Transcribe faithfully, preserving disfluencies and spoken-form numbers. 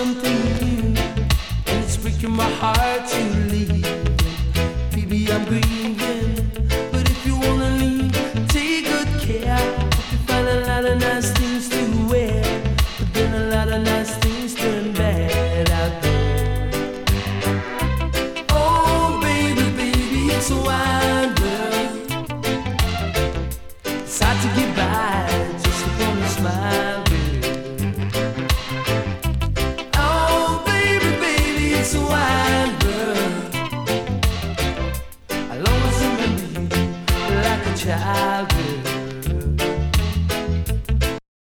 something new, and it's breaking my heart to leave. Baby, I'm grieving, but if you wanna leave, take good care. Hope you find a lot of nice things to wear, but then a lot of nice things turn bad out there. Oh, baby, baby, it's a wide world. It's hard to get by just upon a smile, girl. Oh, baby, baby, it's a wide world. I'll always remember you like a child, girl.